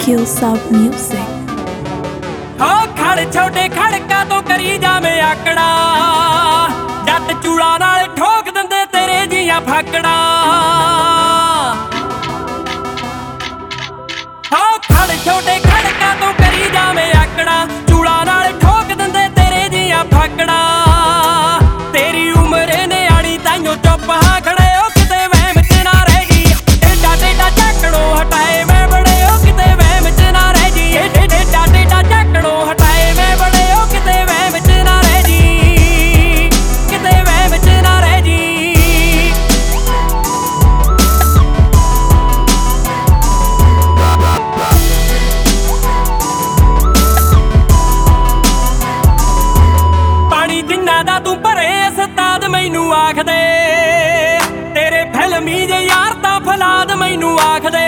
Kills of music. हो खड़ छोटे खड़का तो करी जावे आकड़ा जट चूड़ा नाल ठोक दिंदे तेरे जियां फाकड़ा हो खड़ छोटे खड़का तो करी जावे आकड़ा चूड़ा नाल ठोक दिंदे तेरे जियां फाकड़ा तेरी उम्र ने आड़ी ताइयों चुप हाँ खड़े हो किते वहम च ना रह गई टेढ़ा टेढ़ा झाकड़ों हटाए मैं बड़े हो किते वहम च ना रह गई टेढ़ा टेढ़ा झाकड़ों हटाए मैं बड़े हो किते वहम च ना रह गई किते वहम च ना रह गई पानी जिन्ना दा तू भरे सताद मैनू आख दे तेरे फिल्मी जे यार तां फलाद मैनू आख दे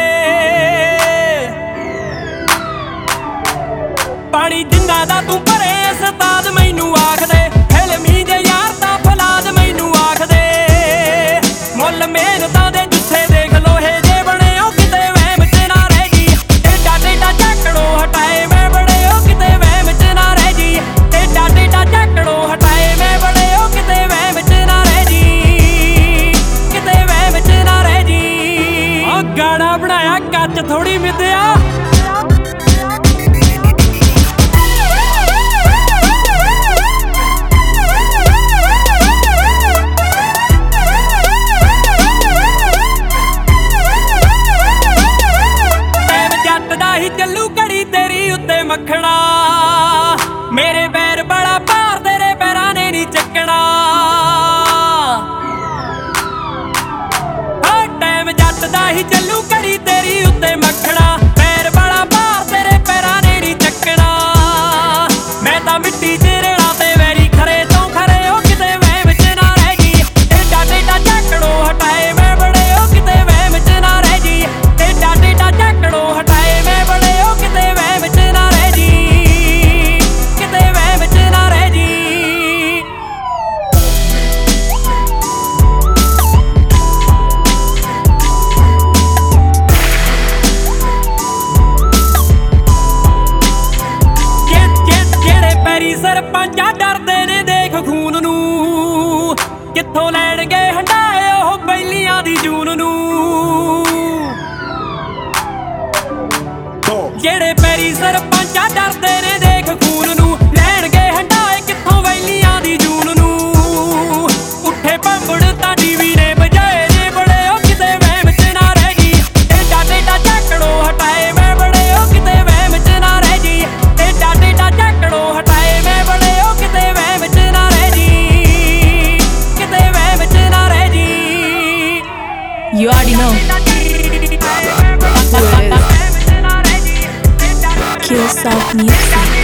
पानी जिन्ना दा तू भरे सताद मैनू आख दे फिल्मी जे यार तां फलाद मैनू आख दे मुੱਲ मेहनतां दे जुੱਥੇ देख लोहे जे बने हो किते वहम च ना रह गई टेढ़ा टेढ़ा झाकड़ों हटाए मैं बड़े हो किते वहम च ना रह गई टेढ़ा टेढ़ा झाकड़ों हटाए मैं बड़े हो किते वहम च ना रह गई किते वहम च ना रह गई ओ गाना बनाया कच्च थोड़ी मिद्या ਚੱਲੂ ਘੜੀ ਤੇਰੀ ਉੱਤੇ ਮੱਖਣਾ ਮੇਰੇ ਪੈਰ ਬੜਾ ਭਾਰ ਤੇਰੇ ਪੈਰਾਂ ਨੇ ਨਹੀਂ ਚੱਕਣਾ ਹਾਂ ਟਾਈਮ ਜੱਟ ਦਾ ਹੀ ਚੱਲੂ ਘੜੀ ਤੇਰੀ ਉੱਤੇ ਮੱਖਣਾ ਪੈਰ ਬੜਾ ਭਾਰ ਤੇਰੇ ਪੈਰਾਂ ਨੇ ਨਹੀਂ ਚੱਕਣਾ ਮੈਂ ਤਾਂ ਮਿੱਟੀ 'ਚ ਰੇੜਾ ਤੇ ਵੈਰੀ ਖਰੇ ਤੋਂ ਖਰੇ ਹੋ ਕਿਤੇ ਵਹਿਮ 'ਚ ਨਾ ਰਹਿ ਗਈ टेढ़ा टेढ़ा झाकड़ों हटाए मैं बड़े हो किते वहम 'ਚ ਨਾ ਰਹਿ ਗਈ टेढ़ा टेढ़ा झाकड़ों हटाए मैं बड़े हो किते वहम 'ਚ ਨਾ ਰਹਿ ਗਈ किते वहम 'ਚ ਨਾ ਰਹਿ ਗਈ ਜਿਹੜੇ ਪੈਰੀ ਸਰਪੰਚਾ ਡਰਦੇ ਨੇ ਦੇਖ ਖੂਨ ਨੂੰ ਕਿੱਥੋਂ ਲੈਣਗੇ ਹੰਡਾਏ ਉਹ ਬੈਲੀਆਂ ਦੀ ਜੂਨ ਨੂੰ ਜਿਹੜੇ ਪੈਰੀ ਸਰਪੰਚਾ ਡਰਦੇ ਨੇ ਦੇਖ ਖੂਨ ਨੂੰ ਲੈਣਗੇ ਹੰਡਾਏ ਕਿੱਥੋਂ ਬੈਲੀਆਂ ਦੀ ਜੂਨ ਨੂੰ ਉੱਠੇ ਭੰਬੜ ਤਾਂ ਟੀਵੀ ਨੇ ਵਜਾਏ ਜੇ ਬੜੇ ਹੋ ਕਿਤੇ ਵਹਿਮ 'ਚ ਨਾ ਰਹਿ ਗਈ टेढ़ा टेढ़ा झाकड़ों हटाए मैं बड़े हो किते वहम 'ਚ ਨਾ ਰਹਿ ਗਈ टेढ़ा टेढ़ा झाकड़ों हटाए मैं बड़े हो किते वहम 'ਚ ਨਾ ਰਹਿ ਗਈ किते वहम 'ਚ ਨਾ ਰਹਿ ਗਈ You already know who it is. Kills of music.